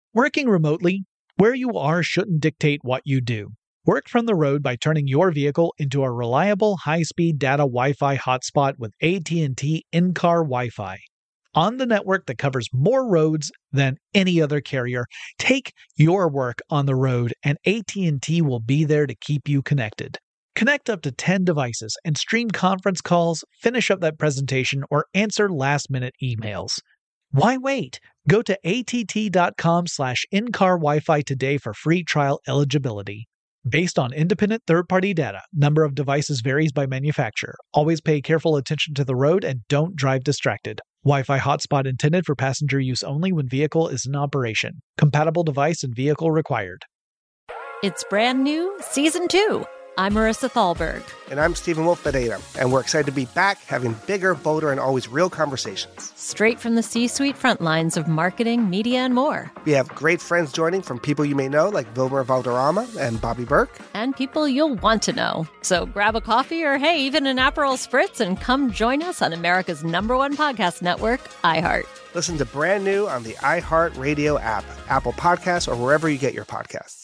Working remotely, where you are shouldn't dictate what you do. Work from the road by turning your vehicle into a reliable high-speed data Wi-Fi hotspot with AT&T in-car Wi-Fi. On the network that covers more roads than any other carrier, take your work on the road and AT&T will be there to keep you connected. Connect up to 10 devices and stream conference calls, finish up that presentation, or answer last-minute emails. Why wait? Go to att.com/in-car Wi-Fi today for free trial eligibility. Based on independent third-party data, number of devices varies by manufacturer. Always pay careful attention to the road and don't drive distracted. Wi-Fi hotspot intended for passenger use only when vehicle is in operation. Compatible device and vehicle required. It's brand new, Season 2. I'm Marissa Thalberg. And I'm Stephen Wolf Pereira. And we're excited to be back having bigger, bolder, and always real conversations. Straight from the C-suite front lines of marketing, media, and more. We have great friends joining from people you may know, like Wilmer Valderrama and Bobby Burke. And people you'll want to know. So grab a coffee or, hey, even an Aperol Spritz and come join us on America's #1 podcast network, iHeart. Listen to Brand New on the iHeart Radio app, Apple Podcasts, or wherever you get your podcasts.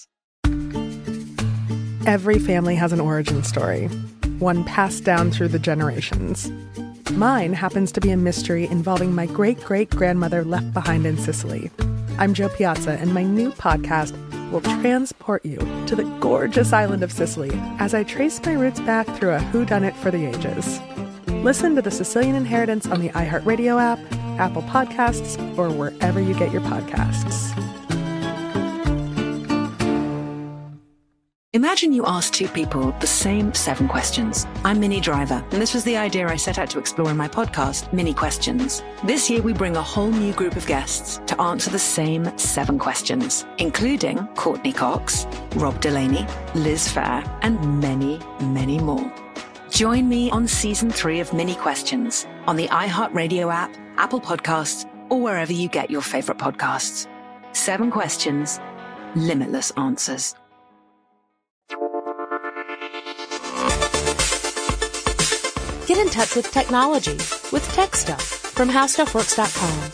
Every family has an origin story, one passed down through the generations. Mine happens to be a mystery involving my great-great-grandmother left behind in Sicily. I'm Jo Piazza, and my new podcast will transport you to the gorgeous island of Sicily as I trace my roots back through a whodunit for the ages. Listen to The Sicilian Inheritance on the iHeartRadio app, Apple Podcasts, or wherever you get your podcasts. Imagine you ask two people the same 7 questions. I'm Minnie Driver, and this was the idea I set out to explore in my podcast, Minnie Questions. This year, we bring a whole new group of guests to answer the same 7 questions, including Courtney Cox, Rob Delaney, Liz Phair, and many, many more. Join me on Season 3 of Minnie Questions on the iHeartRadio app, Apple Podcasts, or wherever you get your favorite podcasts. 7 questions, limitless answers. Get in touch with technology with Tech Stuff from HowStuffWorks.com.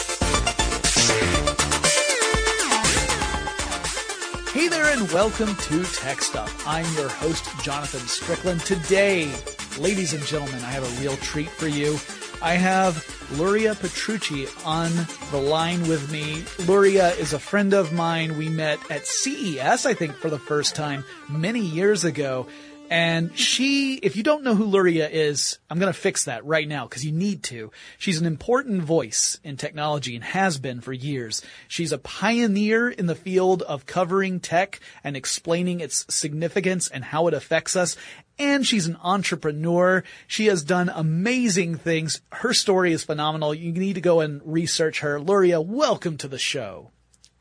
Hey there and welcome to Tech Stuff. I'm your host, Jonathan Strickland. Today, ladies and gentlemen, I have a real treat for you. I have Luria Petrucci on the line with me. Luria is a friend of mine. We met at CES, I think, for the first time many years ago. And she, if you don't know who Luria is, I'm going to fix that right now because you need to. She's an important voice in technology and has been for years. She's a pioneer in the field of covering tech and explaining its significance and how it affects us. And she's an entrepreneur. She has done amazing things. Her story is phenomenal. You need to go and research her. Luria, welcome to the show.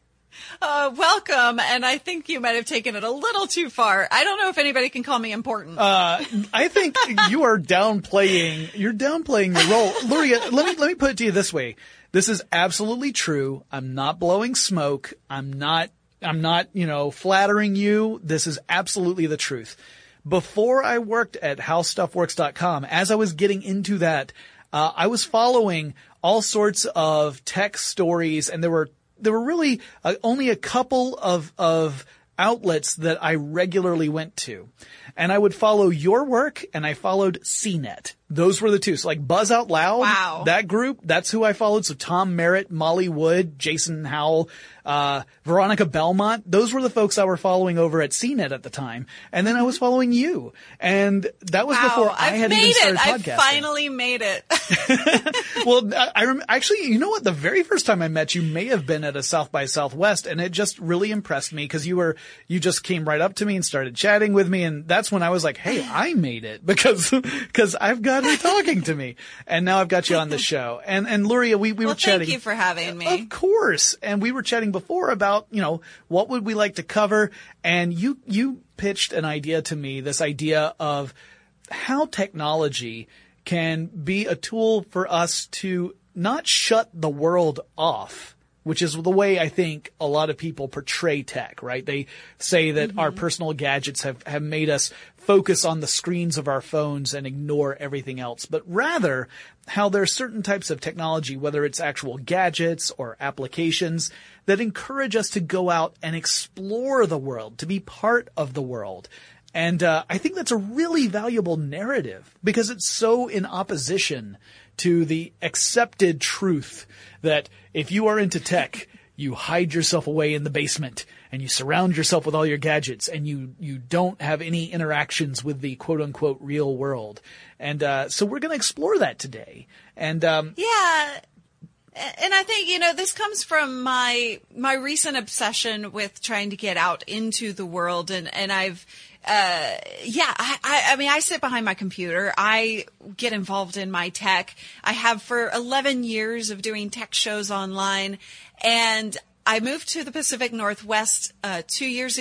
Welcome, and I think you might have taken it a little too far. I don't know if anybody can call me important. I think you are downplaying your role. Luria, let me put it to you this way. This is absolutely true. I'm not blowing smoke. I'm not, flattering you. This is absolutely the truth. Before I worked at HowStuffWorks.com, as I was getting into that, I was following all sorts of tech stories, and there were really only a couple of outlets that I regularly went to. And I would follow your work, and I followed CNET. Those were the two. So like Buzz Out Loud, wow. That group, that's who I followed. So Tom Merritt, Molly Wood, Jason Howell, Veronica Belmont. Those were the folks I were following over at CNET at the time. And then I was following you. And that was before I had even started podcasting. I finally made it. Well, actually, you know what? The very first time I met you may have been at a South by Southwest, and it just really impressed me because you just came right up to me and started chatting with me. And that's when I was like, hey, I made it because I've got her talking to me. And now I've got you on the show. And Luria, we were chatting. Thank you for having me. Of course. And we were chatting before about, what would we like to cover? And you pitched an idea to me, this idea of how technology can be a tool for us to not shut the world off which is the way I think a lot of people portray tech, right? They say that our personal gadgets have made us focus on the screens of our phones and ignore everything else, but rather how there are certain types of technology, whether it's actual gadgets or applications, that encourage us to go out and explore the world, to be part of the world. And I think that's a really valuable narrative because it's so in opposition to the accepted truth that if you are into tech, you hide yourself away in the basement and you surround yourself with all your gadgets and you don't have any interactions with the quote unquote real world. And so we're going to explore that today. And yeah. And I think, this comes from my recent obsession with trying to get out into the world. And I've, I mean, I sit behind my computer. I get involved in my tech. I have for 11 years of doing tech shows online. And I moved to the Pacific Northwest, a year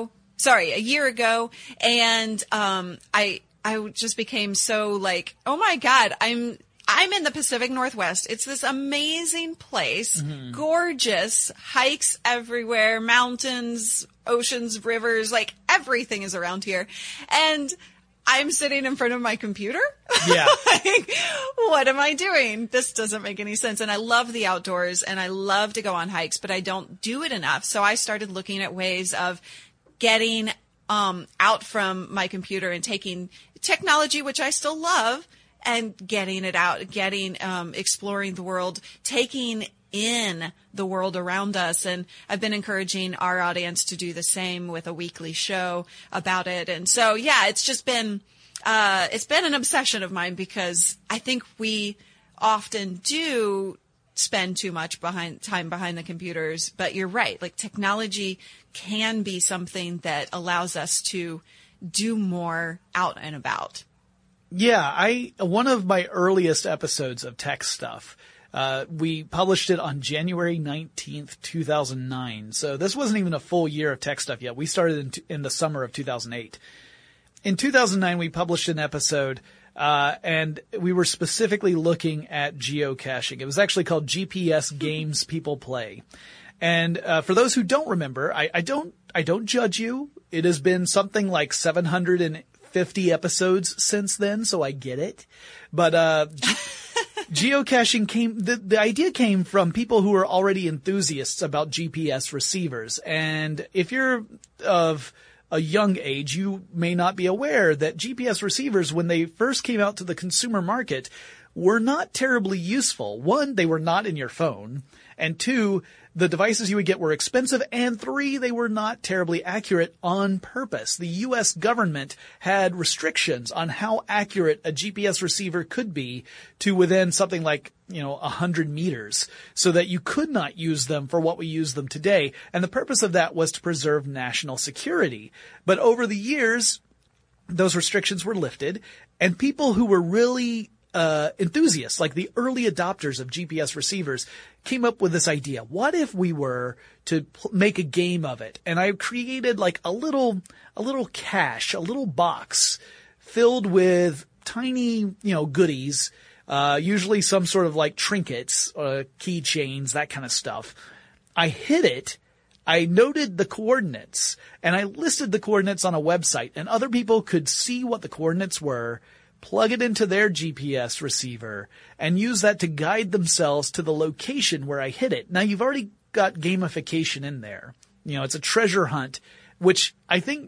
ago. And, I just became so like, oh my God, I'm in the Pacific Northwest. It's this amazing place, gorgeous, hikes everywhere, mountains, oceans, rivers, like everything is around here. And I'm sitting in front of my computer. Yeah. Like, what am I doing? This doesn't make any sense. And I love the outdoors and I love to go on hikes, but I don't do it enough. So I started looking at ways of getting out from my computer and taking technology, which I still love, and getting it out, exploring the world, taking in the world around us. And I've been encouraging our audience to do the same with a weekly show about it. And so, yeah, it's just been, it's been an obsession of mine because I think we often do spend too much time behind the computers. But you're right. Like, technology can be something that allows us to do more out and about. Yeah, one of my earliest episodes of Tech Stuff, we published it on January 19th, 2009. So this wasn't even a full year of Tech Stuff yet. We started in the summer of 2008. In 2009, we published an episode, and we were specifically looking at geocaching. It was actually called GPS Games People Play. And, for those who don't remember, I don't judge you. It has been something like 750 episodes since then, so I get it. But geocaching the idea came from people who are already enthusiasts about GPS receivers. And if you're of a young age, you may not be aware that GPS receivers, when they first came out to the consumer market, were not terribly useful. One, they were not in your phone. And two, the devices you would get were expensive. And three, they were not terribly accurate on purpose. The U.S. government had restrictions on how accurate a GPS receiver could be to within something like, 100 meters, so that you could not use them for what we use them today. And the purpose of that was to preserve national security. But over the years, those restrictions were lifted, and people who were really enthusiasts, like the early adopters of GPS receivers, came up with this idea. What if we were to make a game of it? And I created like a little cache, a little box filled with tiny, goodies, usually some sort of like trinkets, keychains, that kind of stuff. I hid it. I noted the coordinates, and I listed the coordinates on a website, and other people could see what the coordinates were, plug it into their GPS receiver, and use that to guide themselves to the location where I hid it. Now, you've already got gamification in there. It's a treasure hunt, which I think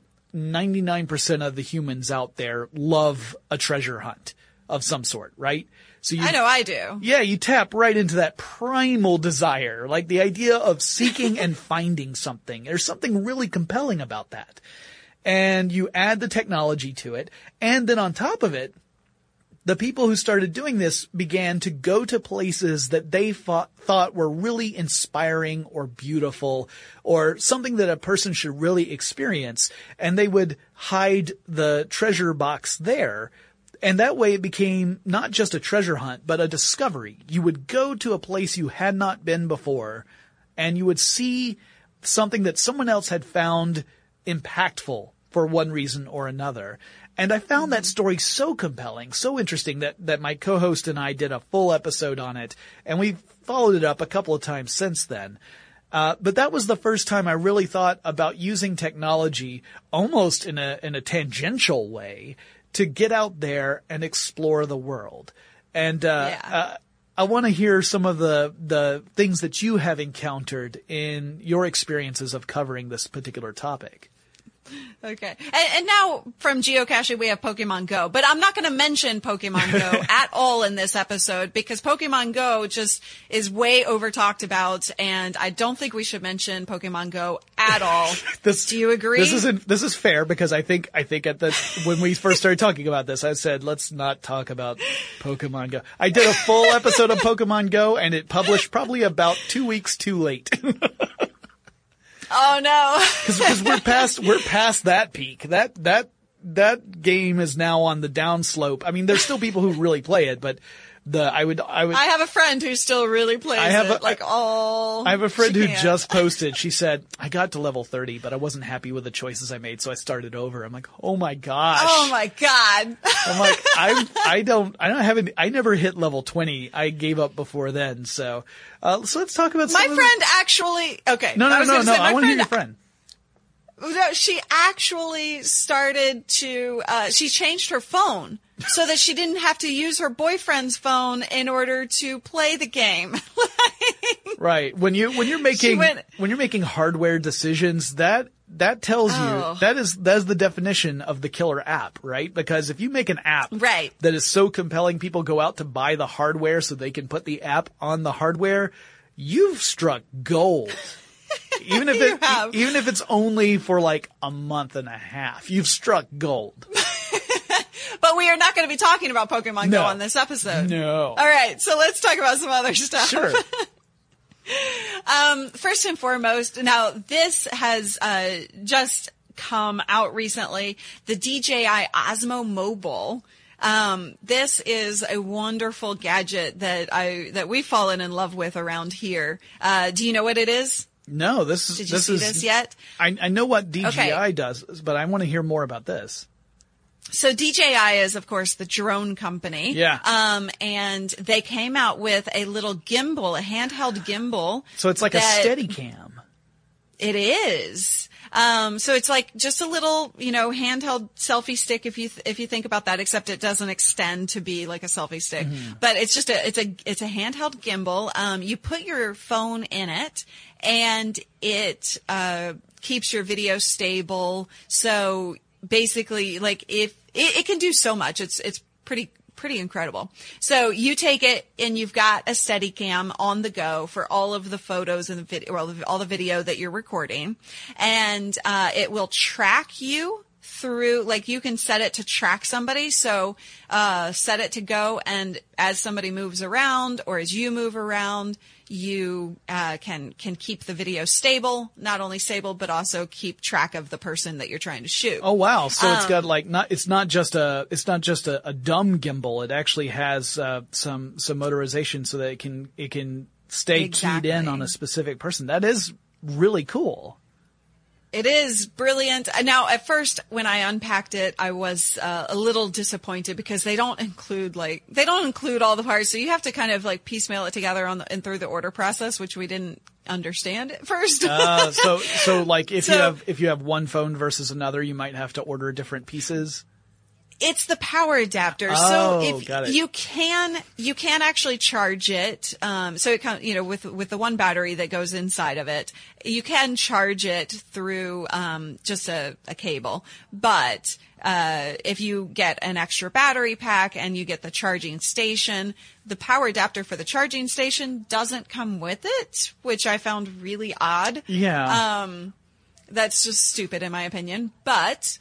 99% of the humans out there love a treasure hunt of some sort, right? So I know I do. Yeah, you tap right into that primal desire, like the idea of seeking and finding something. There's something really compelling about that. And you add the technology to it, and then on top of it, the people who started doing this began to go to places that they thought were really inspiring or beautiful or something that a person should really experience. And they would hide the treasure box there. And that way it became not just a treasure hunt, but a discovery. You would go to a place you had not been before, and you would see something that someone else had found impactful for one reason or another. And I found that story so compelling, so interesting that my co-host and I did a full episode on it, and we followed it up a couple of times since then. But that was the first time I really thought about using technology almost in a tangential way to get out there and explore the world. And I want to hear some of the things that you have encountered in your experiences of covering this particular topic. Okay. And now from geocaching, we have Pokemon Go, but I'm not going to mention Pokemon Go at all in this episode because Pokemon Go just is way over talked about. And I don't think we should mention Pokemon Go at all. Do you agree? This is fair because I think when we first started talking about this, I said, let's not talk about Pokemon Go. I did a full episode of Pokemon Go and it published probably about 2 weeks too late. Oh no. Cause we're past that peak. That game is now on the downslope. I mean, there's still people who really play it, but I have a friend who still really plays I have a friend who just posted. She said, I got to level 30, but I wasn't happy with the choices I made, so I started over. I'm like, oh my gosh. Oh my God. I'm like, I never hit level 20. I gave up before then. So let's talk about my friend actually, okay. No. I want to hear your friend. She actually started to, she changed her phone so that she didn't have to use her boyfriend's phone in order to play the game. Right. When you're making hardware decisions, that tells you that's the definition of the killer app, right? Because if you make an app that is so compelling, people go out to buy the hardware so they can put the app on the hardware, you've struck gold. Even if it's only for like a month and a half, you've struck gold. But we are not going to be talking about Pokemon Go on this episode. No. All right, so let's talk about some other stuff. Sure. First and foremost, now this has just come out recently, the DJI Osmo Mobile. This is a wonderful gadget that we've fallen in love with around here. Do you know what it is? No, Did you see this yet? I know what DJI does, but I want to hear more about this. So DJI is, of course, the drone company. Yeah. And they came out with a little gimbal, a handheld gimbal. So it's like a Steadicam. It is. So it's like just a little, handheld selfie stick if you think about that, except it doesn't extend to be like a selfie stick. Mm-hmm. But it's just it's a handheld gimbal. You put your phone in it and it keeps your video stable. So basically, like if it can do so much, it's pretty incredible. So you take it and you've got a Steadicam on the go for all of the photos and the video, or all the video that you're recording, and it will track you through, like you can set it to track somebody. So set it to go, and as somebody moves around or as you move around, you can keep the video stable, not only stable, but also keep track of the person that you're trying to shoot. Oh wow! So it's got it's not just a dumb gimbal. It actually has some motorization so that it can stay keyed in on a specific person. That is really cool. It is brilliant. Now, at first, when I unpacked it, I was a little disappointed because they don't include all the parts. So you have to kind of like piecemeal it together and through the order process, which we didn't understand at first. So like if you have one phone versus another, you might have to order different pieces. It's the power adapter. Oh, so if got it. you can actually charge it. So it comes, with the one battery that goes inside of it, you can charge it through, just a cable. But, if you get an extra battery pack and you get the charging station, the power adapter for the charging station doesn't come with it, which I found really odd. Yeah. That's just stupid in my opinion. But,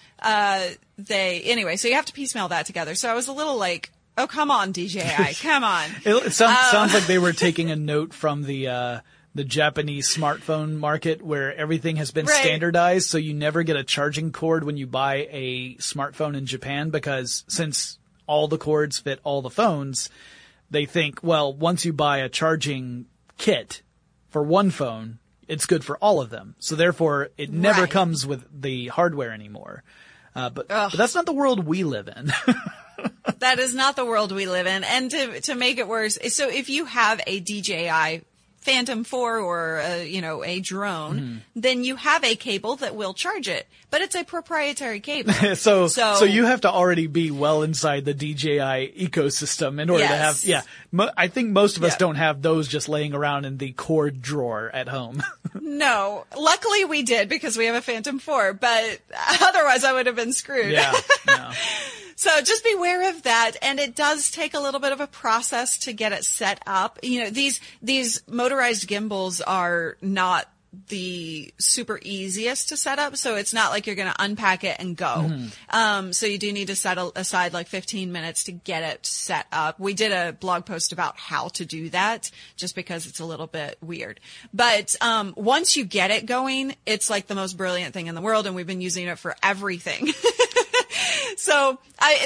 so you have to piecemeal that together. So I was a little like, oh, come on, DJI, come on. It sounds like they were taking a note from the Japanese smartphone market where everything has been standardized. So you never get a charging cord when you buy a smartphone in Japan, because since all the cords fit all the phones, they think, well, once you buy a charging kit for one phone, it's good for all of them. So therefore it never comes with the hardware anymore. But that's not the world we live in. That is not the world we live in. And to make it worse, so if you have a DJI Phantom 4 or a drone, then you have a cable that will charge it, but it's a proprietary cable. so you have to already be well inside the DJI ecosystem in order to have, I think most of us don't have those just laying around in the cord drawer at home. No, luckily we did because we have a Phantom 4, but otherwise I would have been screwed. Yeah. So just beware of that. And it does take a little bit of a process to get it set up. These motorized gimbals are not the super easiest to set up. So it's not like you're going to unpack it and go. So you do need to set aside like 15 minutes to get it set up. We did a blog post about how to do that just because it's a little bit weird. But once you get it going, it's like the most brilliant thing in the world. And we've been using it for everything. So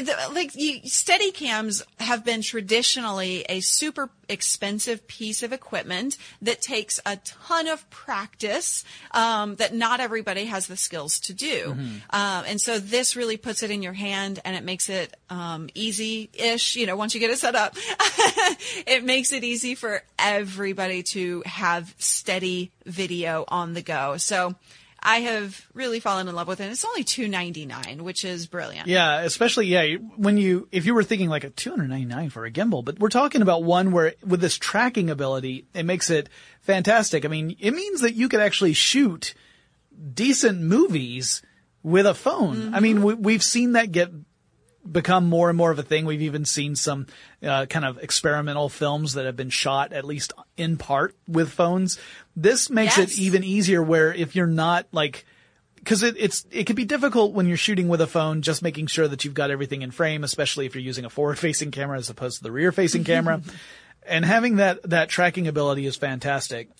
Steadicams have been traditionally a super expensive piece of equipment that takes a ton of practice, that not everybody has the skills to do. And so this really puts it in your hand and it makes it, easy-ish, once you get it set up, it makes it easy for everybody to have steady video on the go. So I have really fallen in love with it. It's only $299, which is brilliant. Yeah, especially, if you were thinking like a $299 for a gimbal, but we're talking about one where with this tracking ability, it makes it fantastic. I mean, it means that you could actually shoot decent movies with a phone. I mean, we've seen that become more and more of a thing. We've even seen some kind of experimental films that have been shot at least in part with phones. This makes it even easier where if you're not because it can be difficult when you're shooting with a phone, just making sure that you've got everything in frame, especially if you're using a forward-facing camera as opposed to the rear-facing camera. And having that tracking ability is fantastic.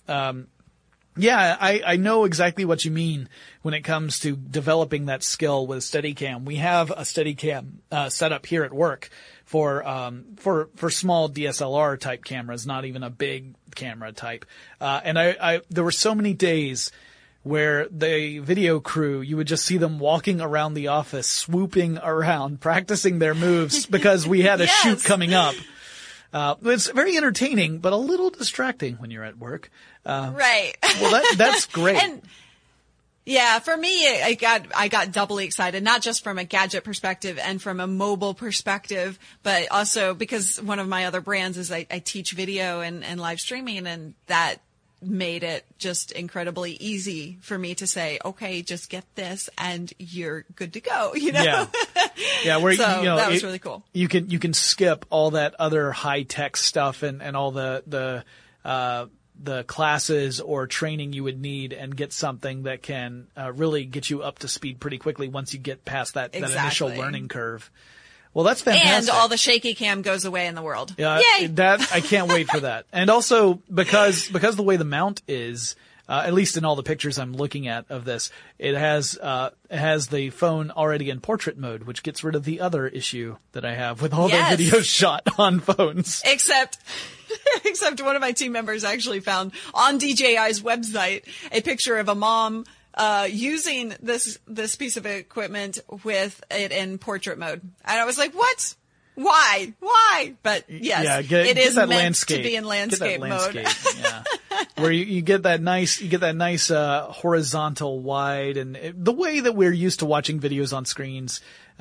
I know exactly what you mean when it comes to developing that skill with Steadicam. We have a Steadicam set up here at work for small DSLR type cameras, not even a big camera type. And there were so many days where the video crew, you would just see them walking around the office, swooping around, practicing their moves because we had a shoot coming up. It's very entertaining, but a little distracting when you're at work. Right. Well, that's great. And yeah, for me, I got doubly excited, not just from a gadget perspective and from a mobile perspective, but also because one of my other brands is I teach video and live streaming, and that made it just incredibly easy for me to say, okay, just get this and you're good to go, Yeah. Where, that was really cool. You can skip all that other high tech stuff and all the classes or training you would need and get something that can really get you up to speed pretty quickly once you get past that initial learning curve. Well, that's fantastic. And all the shaky cam goes away in the world. Yeah, Yay! I can't wait for that. And also because the way the mount is, at least in all the pictures I'm looking at of this, it has the phone already in portrait mode, which gets rid of the other issue that I have with all the videos shot on phones. Except one of my team members actually found on DJI's website a picture of a mom using this piece of equipment with it in portrait mode. And I was like, what? Why? But yes, it is meant to be in landscape mode. Yeah. Where you get that nice horizontal wide and the way that we're used to watching videos on screens.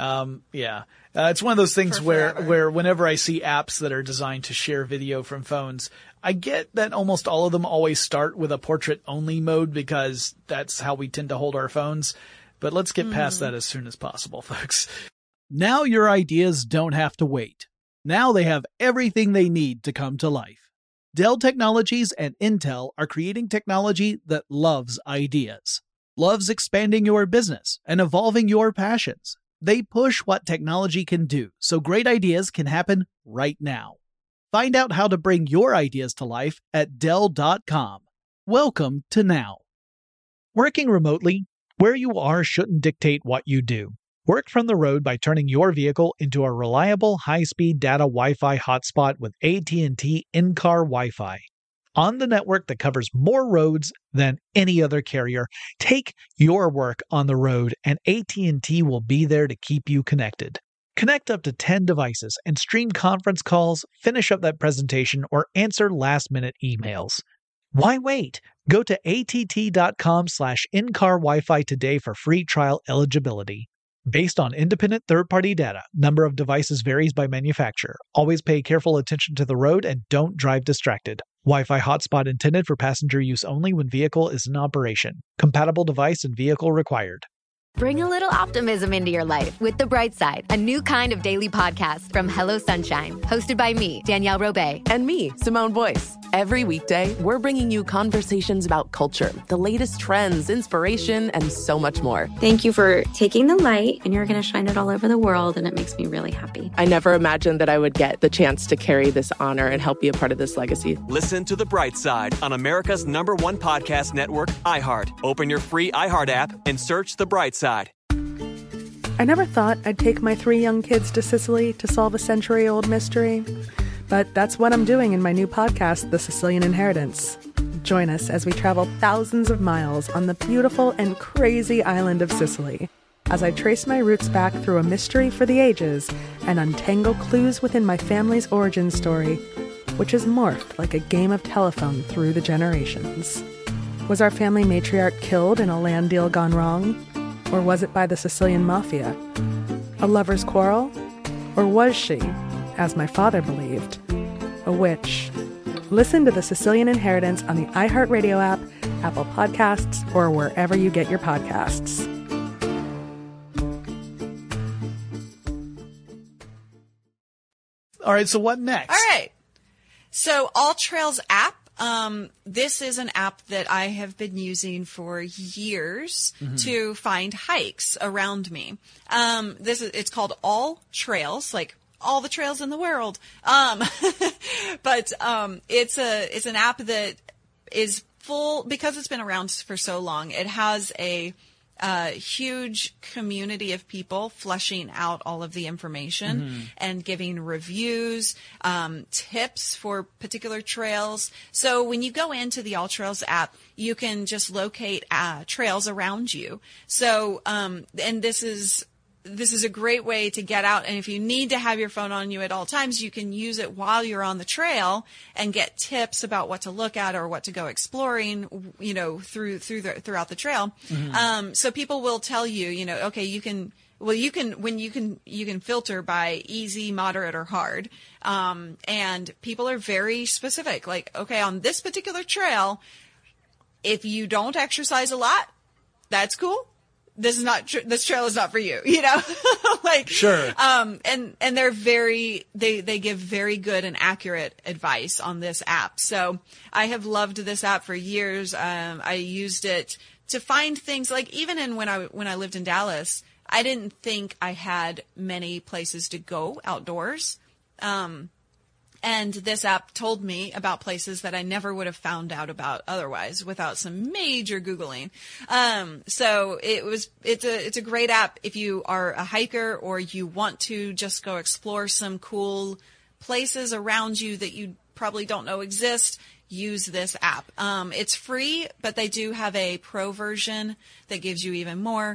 It's one of those things where whenever I see apps that are designed to share video from phones, I get that almost all of them always start with a portrait only mode because that's how we tend to hold our phones. But let's get past that as soon as possible, folks. Now your ideas don't have to wait. Now they have everything they need to come to life. Dell Technologies and Intel are creating technology that loves ideas, loves expanding your business and evolving your passions. They push what technology can do so great ideas can happen right now. Find out how to bring your ideas to life at Dell.com. Welcome to now. Working remotely, where you are shouldn't dictate what you do. Work from the road by turning your vehicle into a reliable high-speed data Wi-Fi hotspot with AT&T in-car Wi-Fi. on the network that covers more roads than any other carrier. Take your work on the road, and AT&T will be there to keep you connected. Connect up to 10 devices and stream conference calls, finish up that presentation, or answer last-minute emails. Why wait? Go to att.com/in-car Wi-Fi today for free trial eligibility. Based on independent third-party data, number of devices varies by manufacturer. Always pay careful attention to the road and don't drive distracted. Wi-Fi hotspot intended for passenger use only when vehicle is in operation. Compatible device and vehicle required. Bring a little optimism into your life with The Bright Side, a new kind of daily podcast from Hello Sunshine, hosted by me, Danielle Robay. And me, Simone Boyce. Every weekday, we're bringing you conversations about culture, the latest trends, inspiration, and so much more. Thank you for taking the light, and you're going to shine it all over the world, and it makes me really happy. I never imagined that I would get the chance to carry this honor and help be a part of this legacy. Listen to The Bright Side on America's #1 podcast network, iHeart. Open your free iHeart app and search The Bright Side. I never thought I'd take my 3 young kids to Sicily to solve a century-old mystery. But that's what I'm doing in my new podcast, The Sicilian Inheritance. Join us as we travel thousands of miles on the beautiful and crazy island of Sicily, as I trace my roots back through a mystery for the ages and untangle clues within my family's origin story, which has morphed like a game of telephone through the generations. Was our family matriarch killed in a land deal gone wrong? Or was it by the Sicilian mafia? A lover's quarrel? Or was she, as my father believed, a witch? Listen to The Sicilian Inheritance on the iHeartRadio app, Apple Podcasts, or wherever you get your podcasts. All right, so what next? All right. So AllTrails app. This is an app that I have been using for years to find hikes around me. It's called AllTrails, like all the trails in the world. But it's an app that is full, because it's been around for so long. It has a huge community of people fleshing out all of the information and giving reviews, tips for particular trails. So when you go into the AllTrails app, you can just locate trails around you. So, and this is a great way to get out. And if you need to have your phone on you at all times, you can use it while you're on the trail and get tips about what to look at or what to go exploring, you know, throughout the trail. So people will tell you, you know, okay, you can filter by easy, moderate, or hard. And people are very specific. Like, okay, on this particular trail, if you don't exercise a lot, that's cool. This trail is not for you, you know, like, sure. And they're they give very good and accurate advice on this app. So I have loved this app for years. I used it to find things like, even when I lived in Dallas, I didn't think I had many places to go outdoors. And this app told me about places that I never would have found out about otherwise without some major Googling. So it's a great app if you are a hiker or you want to just go explore some cool places around you that you probably don't know exist. Use this app. It's free, but they do have a pro version that gives you even more,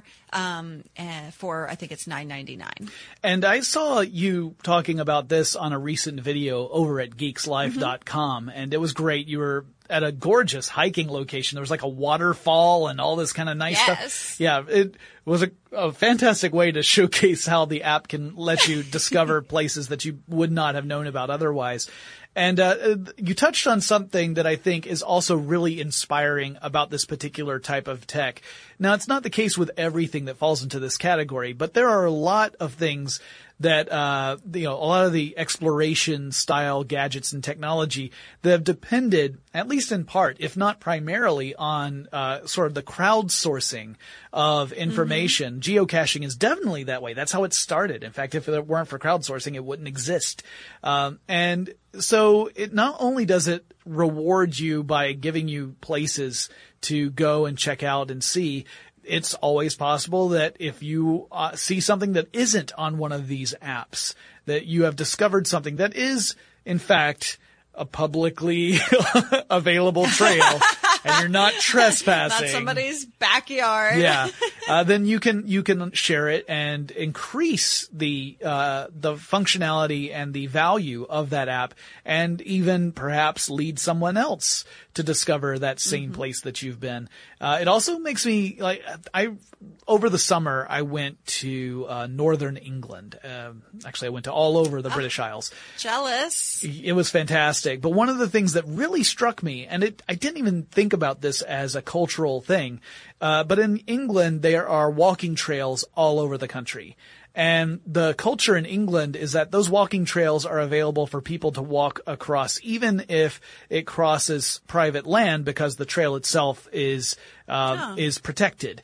for, I think it's $9.99. And I saw you talking about this on a recent video over at geekslife.com, and it was great. You were at a gorgeous hiking location. There was like a waterfall and all this kind of nice stuff. Yeah, it was a fantastic way to showcase how the app can let you discover places that you would not have known about otherwise. And you touched on something that I think is also really inspiring about this particular type of tech. Now, it's not the case with everything that falls into this category, but there are a lot of things that, a lot of the exploration style gadgets and technology that have depended, at least in part, if not primarily, on sort of the crowdsourcing of information. Geocaching is definitely that way. That's how it started. In fact, if it weren't for crowdsourcing, it wouldn't exist. And so it not only does it reward you by giving you places to go and check out and see, it's always possible that if you see something that isn't on one of these apps, that you have discovered something that is, in fact, a publicly available trail and you're not trespassing. Not somebody's backyard. Yeah. Then you can share it and increase the functionality and the value of that app, and even perhaps lead someone else to discover that same place that you've been. It also makes me over the summer, I went to northern England. Actually, I went to all over the British Isles. Jealous. It was fantastic. But one of the things that really struck me, and I didn't even think about this as a cultural thing, but in England, there are walking trails all over the country. And the culture in England is that those walking trails are available for people to walk across, even if it crosses private land, because the trail itself is protected.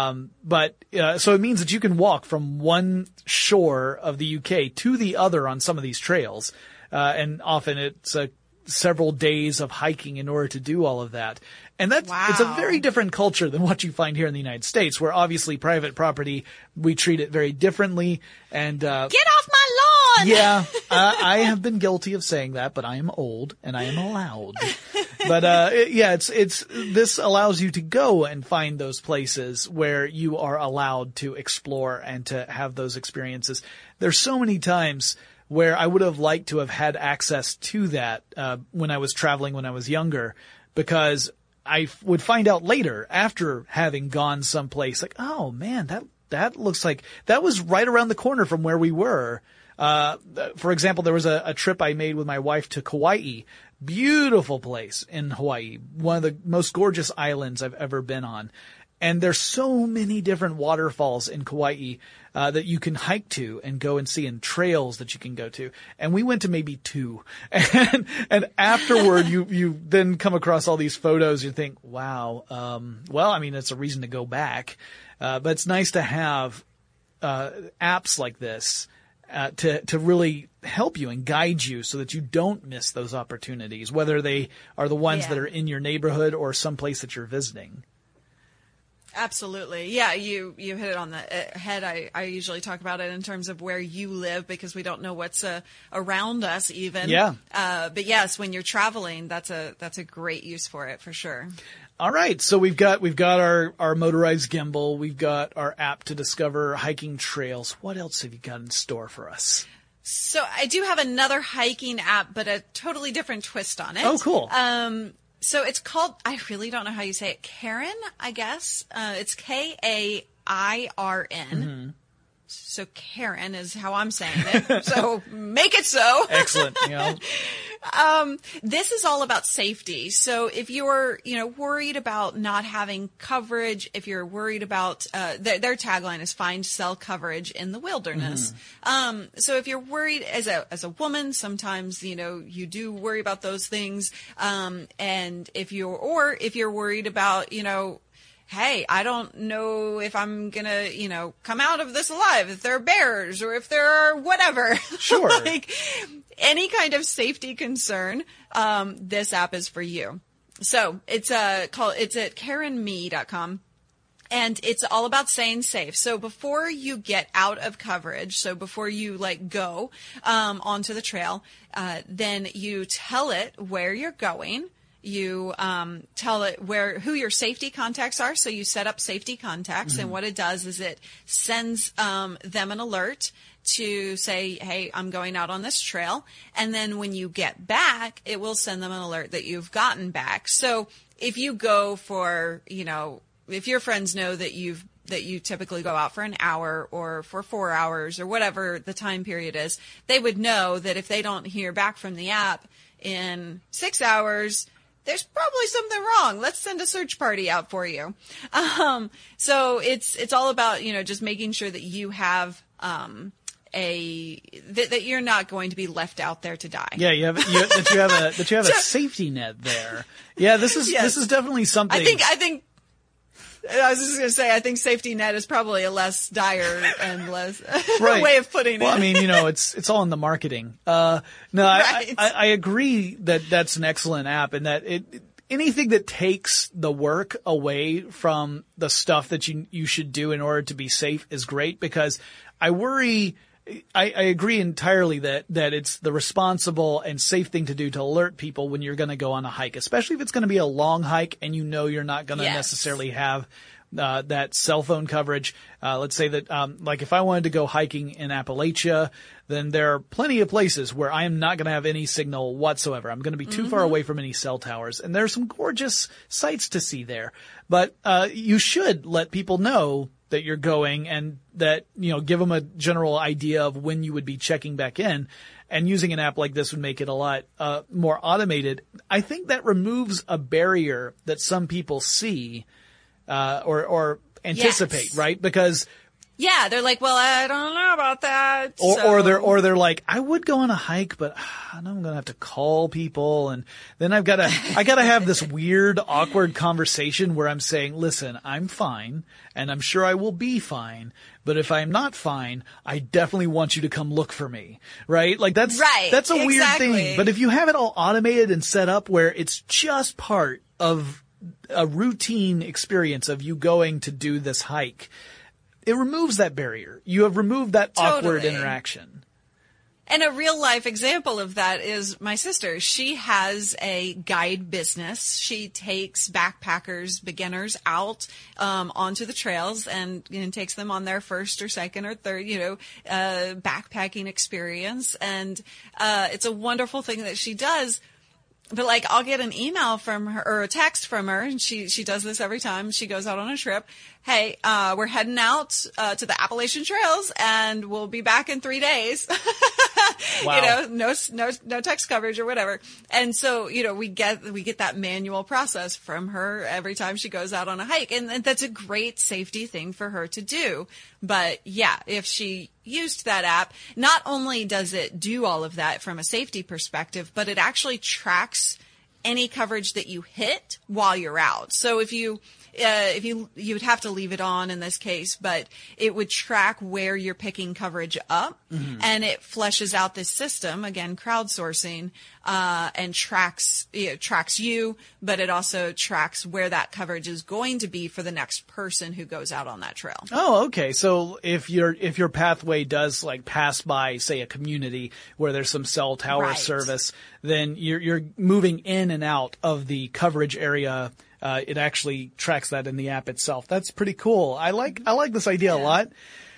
So it means that you can walk from one shore of the UK to the other on some of these trails. And often it's several days of hiking in order to do all of that. And it's a very different culture than what you find here in the United States, where obviously private property, we treat it very differently. And get off my lawn! Yeah, I have been guilty of saying that, but I am old and I am allowed. But this allows you to go and find those places where you are allowed to explore and to have those experiences. There's so many times where I would have liked to have had access to that when I was traveling when I was younger, because I would find out later, after having gone someplace, like, oh man, that looks like that was right around the corner from where we were. For example, there was a trip I made with my wife to Kauai. Beautiful place in Hawaii. One of the most gorgeous islands I've ever been on. And there's so many different waterfalls in Kauai that you can hike to and go and see, and trails that you can go to. And we went to maybe 2. And afterward, you then come across all these photos. You think, wow, well, I mean, it's a reason to go back. But it's nice to have apps like this to really help you and guide you so that you don't miss those opportunities, whether they are the ones that are in your neighborhood or someplace that you're visiting. Absolutely. Yeah, you hit it on the head. I usually talk about it in terms of where you live, because we don't know what's around us even. Yeah. But yes, when you're traveling, that's a great use for it, for sure. All right. So we've got our motorized gimbal. We've got our app to discover hiking trails. What else have you got in store for us? So I do have another hiking app, but a totally different twist on it. Oh, cool. So it's called, I really don't know how you say it, Kairin, I guess. It's Kairin. Mm-hmm. So Kairin is how I'm saying it. So make it so. Excellent. Yeah. This is all about safety. So if you're, worried about not having coverage, if you're worried about, their tagline is find cell coverage in the wilderness. Mm-hmm. So if you're worried as a woman, sometimes, you do worry about those things. And if you're worried about, hey, I don't know if I'm going to, come out of this alive, if there are bears or if there are whatever. Sure. Like any kind of safety concern, this app is for you. So it's at KairinMe.com. And it's all about staying safe. So before you get out of coverage, so before you go onto the trail, then you tell it where you're going. You tell it who your safety contacts are. So you set up safety contacts, mm-hmm. and what it does is it sends them an alert to say, hey, I'm going out on this trail. And then when you get back, it will send them an alert that you've gotten back. So if you go for, if your friends know that you typically go out for an hour or for 4 hours or whatever the time period is, they would know that if they don't hear back from the app in 6 hours, there's probably something wrong. Let's send a search party out for you. So it's all about, just making sure that you have, that you're not going to be left out there to die. Yeah, that you have a safety net there. Yeah, this is definitely something. I was just going to say, I think safety net is probably a less dire and less right. way of putting it. Well, I mean, it's all in the marketing. No, right. I agree that that's an excellent app, and that anything that takes the work away from the stuff that you should do in order to be safe is great, because I worry I agree entirely that it's the responsible and safe thing to do to alert people when you're going to go on a hike, especially if it's going to be a long hike and you know you're not going to necessarily have that cell phone coverage. Let's say that, like if I wanted to go hiking in Appalachia, then there are plenty of places where I am not going to have any signal whatsoever. I'm going to be too far away from any cell towers. And there's some gorgeous sights to see there. But, you should let people know that you're going and that, give them a general idea of when you would be checking back in. And using an app like this would make it a lot more automated. I think that removes a barrier that some people see or anticipate, right? Because they're like, well, I don't know about that. Or they're like, I would go on a hike, but I know I'm going to have to call people. And then I gotta have this weird, awkward conversation where I'm saying, listen, I'm fine and I'm sure I will be fine. But if I'm not fine, I definitely want you to come look for me. Right? Like that's a weird thing. But if you have it all automated and set up where it's just part of a routine experience of you going to do this hike, it removes that barrier. You have removed that awkward interaction. And a real life example of that is my sister. She has a guide business. She takes backpackers, beginners out onto the trails and takes them on their first or second or third, backpacking experience. And it's a wonderful thing that she does. But like, I'll get an email from her or a text from her, and she does this every time she goes out on a trip. Hey, we're heading out to the Appalachian Trails, and we'll be back in 3 days. Wow. No text coverage or whatever. And so, we get that manual process from her every time she goes out on a hike, and that's a great safety thing for her to do. But yeah, if she used that app, not only does it do all of that from a safety perspective, but it actually tracks any coverage that you hit while you're out. So if you would have to leave it on in this case, but it would track where you're picking coverage up, and it fleshes out this system, again, crowdsourcing, and tracks you, but it also tracks where that coverage is going to be for the next person who goes out on that trail. Oh, okay. So if your pathway does like pass by, say, a community where there's some cell tower service, then you're moving in and out of the coverage area. It actually tracks that in the app itself. That's pretty cool. I like this idea a lot.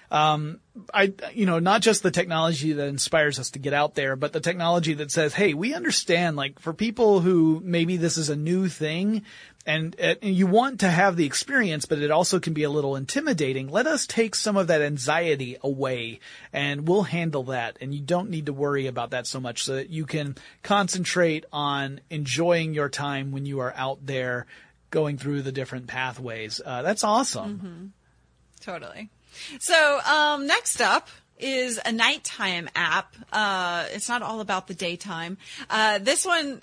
Not just the technology that inspires us to get out there, but the technology that says, hey, we understand, like, for people who maybe this is a new thing and you want to have the experience, but it also can be a little intimidating. Let us take some of that anxiety away and we'll handle that. And you don't need to worry about that so much so that you can concentrate on enjoying your time when you are out there going through the different pathways. That's awesome. Totally. So, next up is a nighttime app. It's not all about the daytime. This one,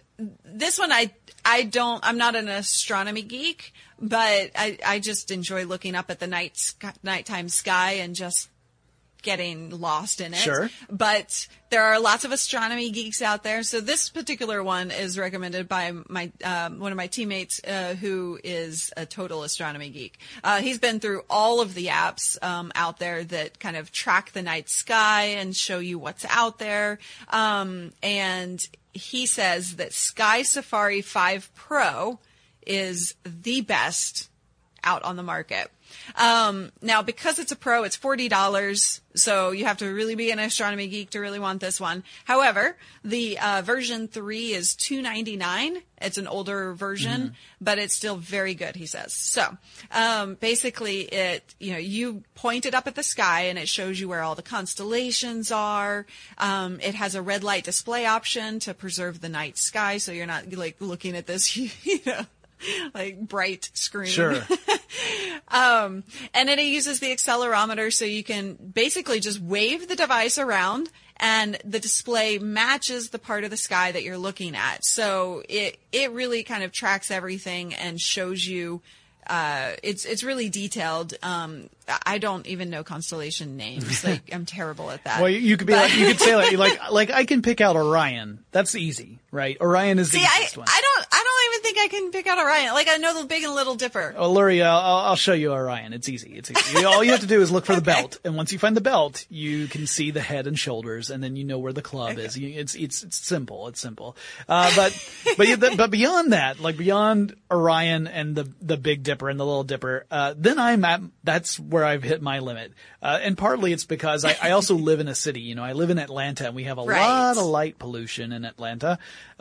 I'm not an astronomy geek, but I just enjoy looking up at the nighttime sky and just getting lost in it. Sure. But there are lots of astronomy geeks out there. So this particular one is recommended by my one of my teammates who is a total astronomy geek. He's been through all of the apps out there that kind of track the night sky and show you what's out there. And he says that Sky Safari 5 Pro is the best out on the market. Now, because it's a Pro, it's $40, so you have to really be an astronomy geek to really want this one. However, the version 3 is $299. It's an older version, but it's still very good, he says. So, basically you point it up at the sky and it shows you where all the constellations are. It has a red light display option to preserve the night sky, so you're not like looking at this, like bright screen. Sure. And then it uses the accelerometer, so you can basically just wave the device around and the display matches the part of the sky that you're looking at. So it really kind of tracks everything and shows you, it's really detailed. I don't even know constellation names. Like, I'm terrible at that. Well, you could say like I can pick out Orion. That's easy, right? Orion is the easiest one. I don't even think I can pick out Orion. Like, I know the Big and Little Dipper. Oh, Luria, I'll show you Orion. It's easy. It's easy. All you have to do is look for the belt, and once you find the belt, you can see the head and shoulders, and then you know where the club is. It's simple. It's simple. But beyond that, like beyond Orion and the Big Dipper and the Little Dipper, then that's where I've hit my limit. And partly it's because I also live in a city. You know, I live in Atlanta, and we have a lot of light pollution in Atlanta.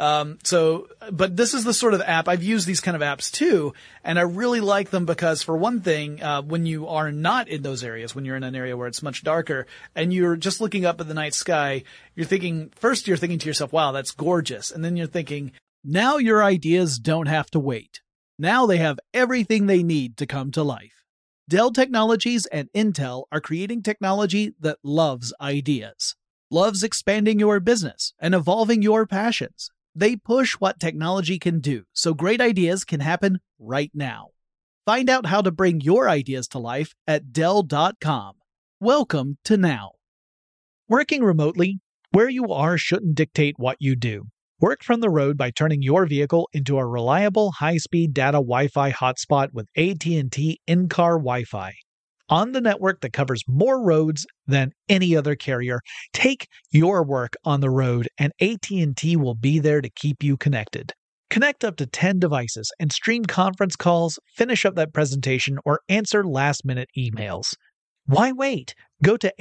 But this is the sort of app, I've used these kind of apps too, and I really like them because, for one thing, when you are not in those areas, when you're in an area where it's much darker and you're just looking up at the night sky, you're thinking to yourself, wow, that's gorgeous. And then you're thinking, now your ideas don't have to wait. Now they have everything they need to come to life. Dell Technologies and Intel are creating technology that loves ideas, loves expanding your business and evolving your passions. They push what technology can do, so great ideas can happen right now. Find out how to bring your ideas to life at Dell.com. Welcome to now. Working remotely, where you are shouldn't dictate what you do. Work from the road by turning your vehicle into a reliable high-speed data Wi-Fi hotspot with AT&T in-car Wi-Fi. On the network that covers more roads than any other carrier, take your work on the road and AT&T will be there to keep you connected. Connect up to 10 devices and stream conference calls, finish up that presentation, or answer last-minute emails. Why wait? Go to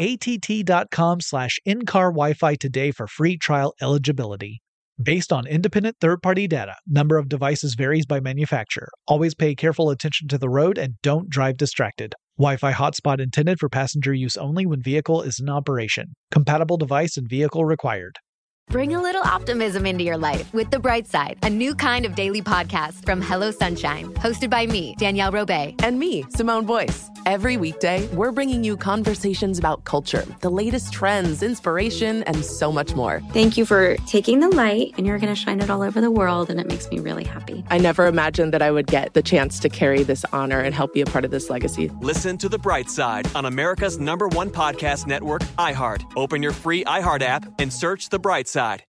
att.com/in-car Wi-Fi today for free trial eligibility. Based on independent third-party data, number of devices varies by manufacturer. Always pay careful attention to the road and don't drive distracted. Wi-Fi hotspot intended for passenger use only when vehicle is in operation. Compatible device and vehicle required. Bring a little optimism into your life with The Bright Side, a new kind of daily podcast from Hello Sunshine, hosted by me, Danielle Robay. And me, Simone Boyce. Every weekday, we're bringing you conversations about culture, the latest trends, inspiration, and so much more. Thank you for taking the light, and you're going to shine it all over the world, and it makes me really happy. I never imagined that I would get the chance to carry this honor and help be a part of this legacy. Listen to The Bright Side on America's #1 podcast network, iHeart. Open your free iHeart app and search The Bright Side.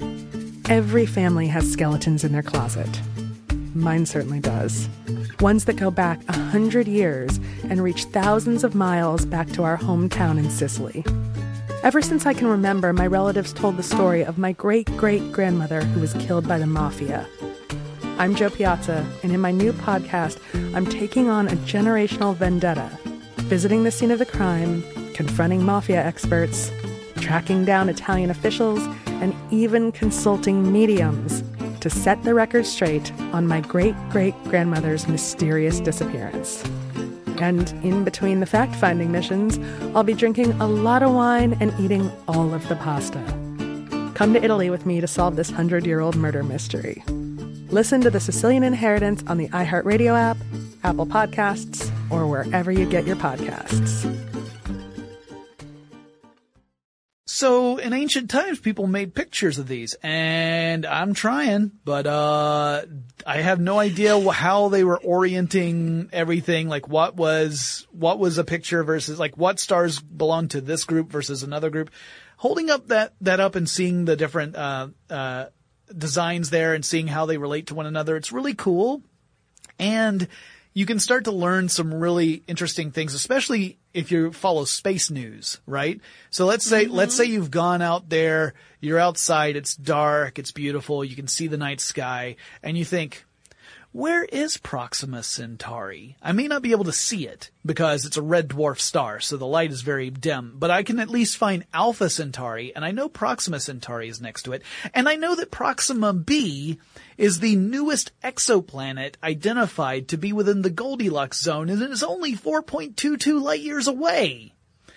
Every family has skeletons in their closet. Mine certainly does. Ones that go back 100 years and reach thousands of miles back to our hometown in Sicily. Ever since I can remember, my relatives told the story of my great-great-grandmother who was killed by the mafia. I'm Jo Piazza, and in my new podcast, I'm taking on a generational vendetta, visiting the scene of the crime, confronting mafia experts, tracking down Italian officials, and even consulting mediums to set the record straight on my great-great-grandmother's mysterious disappearance. And in between the fact-finding missions, I'll be drinking a lot of wine and eating all of the pasta. Come to Italy with me to solve this 100-year-old murder mystery. Listen to The Sicilian Inheritance on the iHeartRadio app, Apple Podcasts, or wherever you get your podcasts. So in ancient times, people made pictures of these, and I'm trying, but I have no idea how they were orienting everything. Like what was a picture versus like what stars belong to this group versus another group. Holding up that up and seeing the different designs there and seeing how they relate to one another, it's really cool, and you can start to learn some really interesting things, especially if you follow space news, right? So let's say you've gone out there, you're outside, it's dark, it's beautiful, you can see the night sky, and you think, where is Proxima Centauri? I may not be able to see it because it's a red dwarf star, so the light is very dim, but I can at least find Alpha Centauri, and I know Proxima Centauri is next to it, and I know that Proxima b is the newest exoplanet identified to be within the Goldilocks zone, and it is only 4.22 light years away.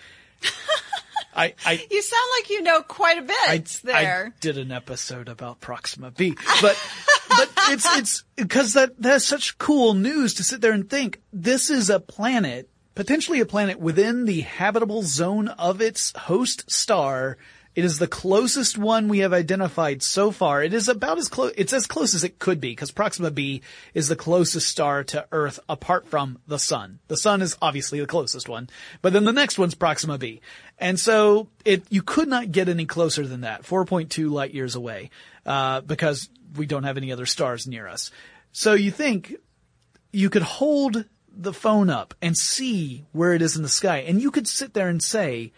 You sound like you know quite a bit there. I did an episode about Proxima b, but it's because that's such cool news to sit there and think this is a planet, potentially a planet within the habitable zone of its host star. It is the closest one we have identified so far. It is about as close, it's as close as it could be, because Proxima b is the closest star to Earth apart from the Sun. The Sun is obviously the closest one, but then the next one's Proxima b. And so you could not get any closer than that, 4.2 light years away, because we don't have any other stars near us. So you think you could hold the phone up and see where it is in the sky, and you could sit there and say,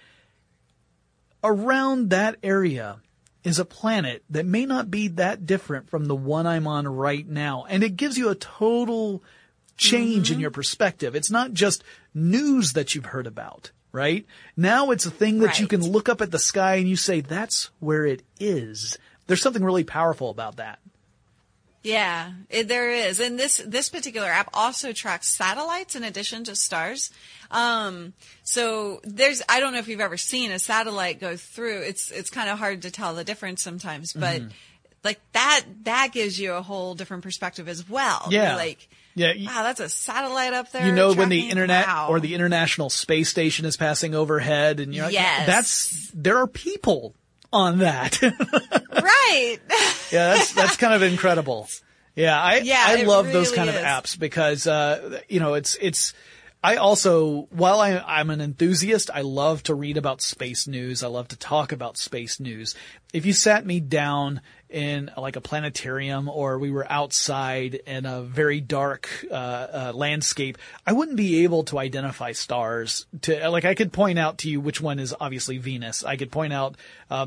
around that area is a planet that may not be that different from the one I'm on right now. And it gives you a total change in your perspective. It's not just news that you've heard about, right? Now it's a thing that you can look up at the sky and you say, that's where it is. There's something really powerful about that. Yeah, there is. And this particular app also tracks satellites in addition to stars. So I don't know if you've ever seen a satellite go through. It's kind of hard to tell the difference sometimes, but like that gives you a whole different perspective as well. Yeah. You're like, wow, that's a satellite up there. You know, when the internet or the International Space Station is passing overhead, and you're like, there are people on that. Right. Yeah, that's kind of incredible. Yeah, I love really those kind of apps because, it's, I also, while I'm an enthusiast, I love to read about space news. I love to talk about space news. If you sat me down in like a planetarium or we were outside in a very dark landscape, I wouldn't be able to identify stars. I could point out to you which one is obviously Venus. I could point out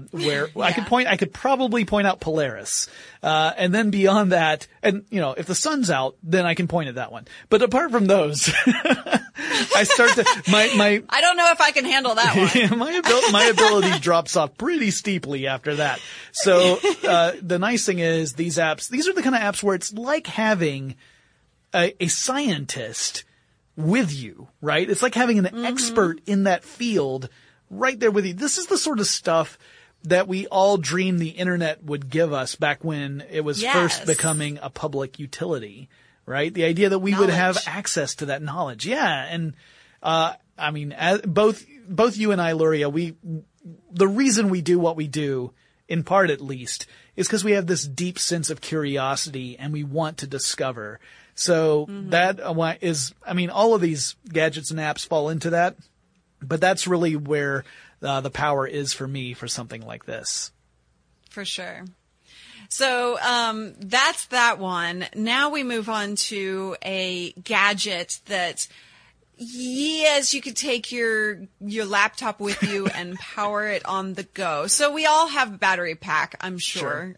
I could probably point out Polaris. And then beyond that, and if the sun's out, then I can point at that one. But apart from those, I start to I don't know if I can handle that one. My ability drops off pretty steeply after that. So the nice thing is these are the kind of apps where it's like having a scientist with you, right? It's like having an expert in that field right there with you. This is the sort of stuff that we all dreamed the internet would give us back when it was first becoming a public utility, right? The idea that we would have access to that knowledge. Yeah. And, both you and I, Luria, the reason we do what we do, in part at least, is because we have this deep sense of curiosity and we want to discover. So that is, all of these gadgets and apps fall into that, but that's really where the power is for me for something like this. For sure. So that's that one. Now we move on to a gadget that, yes, you could take your laptop with you and power it on the go. So we all have a battery pack, I'm sure.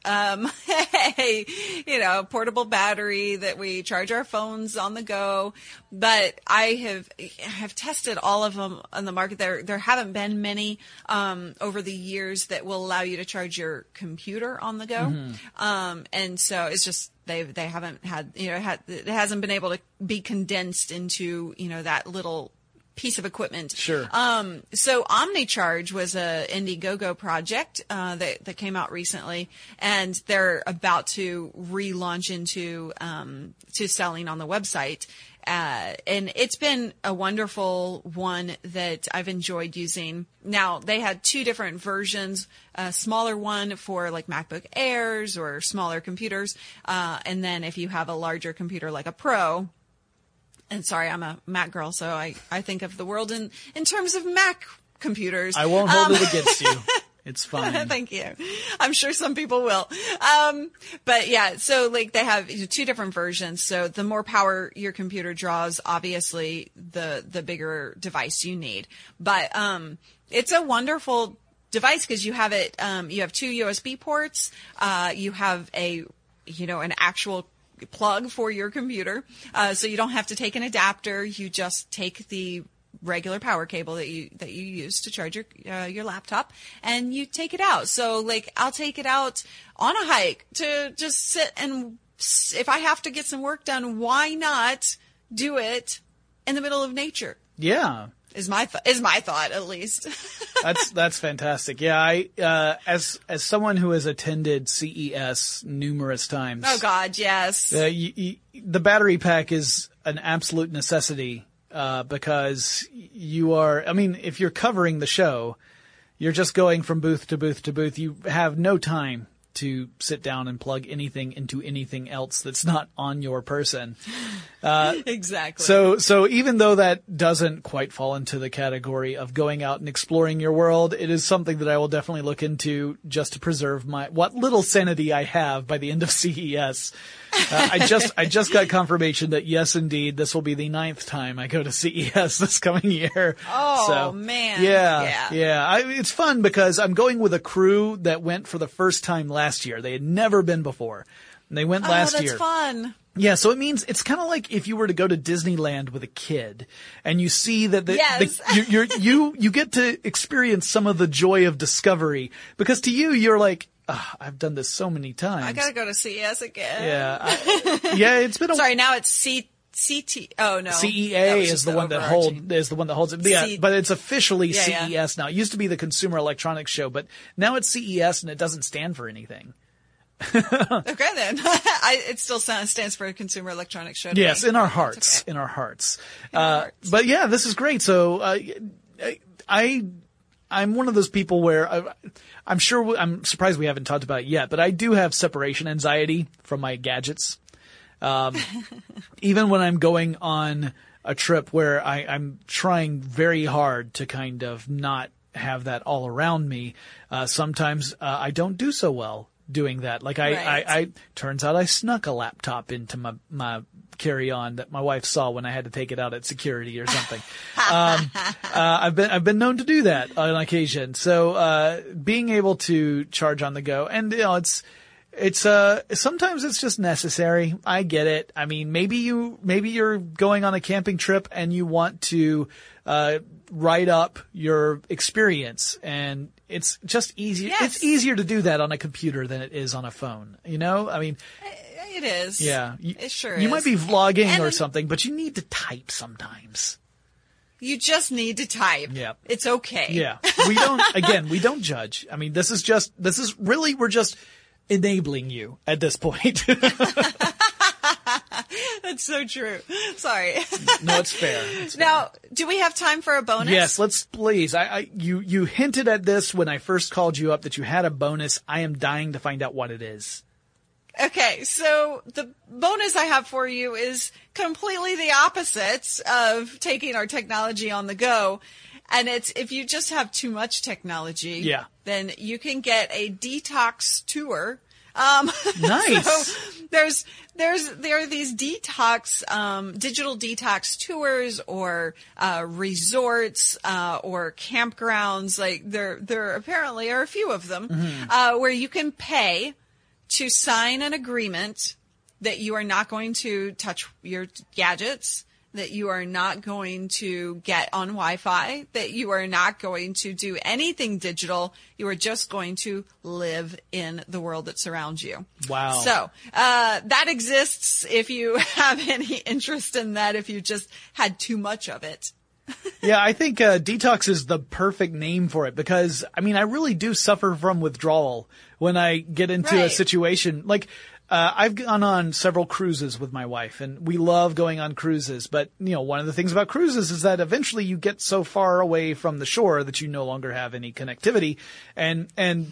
Portable battery that we charge our phones on the go. But I have tested all of them on the market. There haven't been many over the years that will allow you to charge your computer on the go. And so it's just they haven't had, it hasn't been able to be condensed into, that little piece of equipment. Sure. So OmniCharge was a Indiegogo project that came out recently, and they're about to relaunch into to selling on the website. And it's been a wonderful one that I've enjoyed using. Now, they had two different versions, a smaller one for like MacBook Airs or smaller computers. And then if you have a larger computer like a Pro, and sorry, I'm a Mac girl, so I think of the world in terms of Mac computers. I won't hold it against you. It's fine. Thank you. I'm sure some people will. But yeah, so like they have two different versions. So the more power your computer draws, obviously the bigger device you need. But it's a wonderful device because you have it. You have two USB ports. You have an actual plug for your computer. So you don't have to take an adapter. You just take the regular power cable that you use to charge your laptop, and you take it out. So like I'll take it out on a hike to just sit, and if I have to get some work done, why not do it in the middle of nature? Yeah. Is my thought, at least. That's fantastic. Yeah, I as someone who has attended CES numerous times. Oh God, yes. The battery pack is an absolute necessity. Because you are, if you're covering the show, you're just going from booth to booth to booth. You have no time to sit down and plug anything into anything else that's not on your person. Exactly. So even though that doesn't quite fall into the category of going out and exploring your world, it is something that I will definitely look into just to preserve what little sanity I have by the end of CES. I just got confirmation that yes, indeed, this will be the 9th time I go to CES this coming year. Oh, man. Yeah. It's fun because I'm going with a crew that went for the first time last year. They had never been before. And they went last year. Oh, that's fun. Yeah, so it means it's kind of like if you were to go to Disneyland with a kid and you see that you get to experience some of the joy of discovery, because to you're like, I've done this so many times. I gotta go to CES again. Yeah. It's been Sorry, now it's CT. Oh no. CEA is the one that holds it. Yeah, but it's officially CES now. It used to be the Consumer Electronics Show, but now it's CES and it doesn't stand for anything. Okay then. It still stands for Consumer Electronics Show. Yes, in our hearts. Okay. In our hearts. But yeah, this is great. So, I'm one of those people where I'm surprised we haven't talked about it yet, but I do have separation anxiety from my gadgets. Even when I'm going on a trip where I'm trying very hard to kind of not have that all around me, sometimes I don't do so well doing that. Like I turns out I snuck a laptop into my carry-on that my wife saw when I had to take it out at security or something. I've been known to do that on occasion. So being able to charge on the go, and it's sometimes it's just necessary. I get it. I mean, maybe you're going on a camping trip and you want to write up your experience, and it's just easier. Yes. It's easier to do that on a computer than it is on a phone. You know, I mean, it is. Yeah, it sure is. You might be vlogging or something, but you need to type sometimes. You just need to type. Yeah, it's okay. Yeah, we don't judge. I mean, we're just enabling you at this point. That's so true. Sorry. No, it's fair. Now, do we have time for a bonus? Yes, let's please. You hinted at this when I first called you up that you had a bonus. I am dying to find out what it is. Okay, so the bonus I have for you is completely the opposite of taking our technology on the go. And it's if you just have too much technology, then you can get a detox tour. Nice. So there are these detox, digital detox tours or, resorts, or campgrounds. Like there apparently are a few of them, where you can pay to sign an agreement that you are not going to touch your gadgets, that you are not going to get on Wi-Fi, that you are not going to do anything digital. You are just going to live in the world that surrounds you. Wow. So that exists if you have any interest in that, if you just had too much of it. Yeah, I think detox is the perfect name for it because, I mean, I really do suffer from withdrawal when I get into a situation. Like, I've gone on several cruises with my wife, and we love going on cruises. But, one of the things about cruises is that eventually you get so far away from the shore that you no longer have any connectivity. And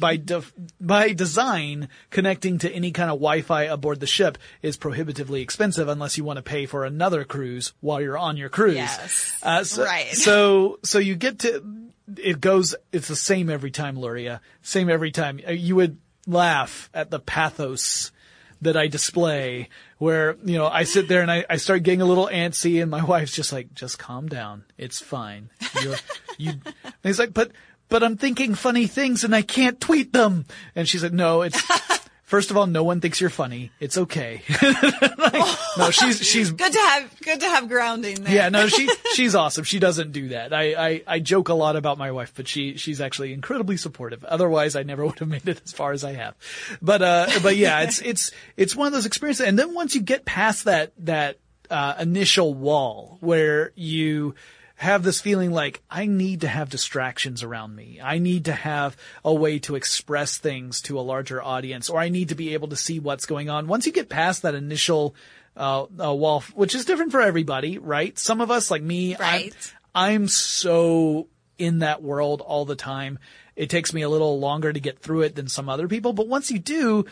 by design, connecting to any kind of Wi-Fi aboard the ship is prohibitively expensive unless you want to pay for another cruise while you're on your cruise. Yes. Right. So you get to, it's the same every time, Luria. Same every time. You would laugh at the pathos that I display where, I sit there and I start getting a little antsy and my wife's just like, just calm down. It's fine. And he's like, but I'm thinking funny things and I can't tweet them. And she's like, no, first of all, no one thinks you're funny. It's okay. No, she's good to have grounding there. Yeah, no, she's awesome. She doesn't do that. I joke a lot about my wife, but she's actually incredibly supportive. Otherwise, I never would have made it as far as I have. But yeah, it's one of those experiences. And then once you get past that initial wall where you have this feeling like I need to have distractions around me. I need to have a way to express things to a larger audience, or I need to be able to see what's going on. Once you get past that initial wall, which is different for everybody, right? Some of us, like me, right. I'm so in that world all the time. It takes me a little longer to get through it than some other people. But once you do,